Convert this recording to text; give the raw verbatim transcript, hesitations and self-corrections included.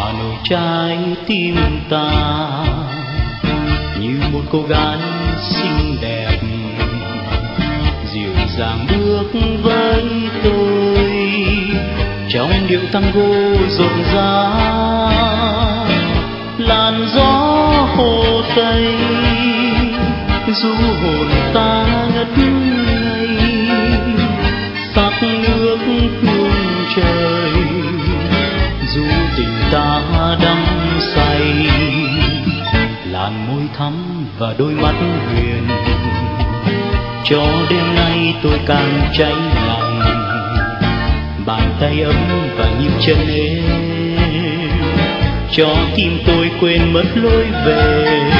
hòa nổi trái tim ta như một cô gái xinh đẹp dịu dàng bước với tôi trong điệu tango rộn rã. Làn gió hồ Tây du hồn ta ngất ngây, sắc nước hương trời du tình ta đắm say. Làn môi thắm và đôi mắt huyền cho đêm nay tôi càng cháy lòng. Bàn tay ấm và nhịp chân êm cho tim tôi quên mất lối về.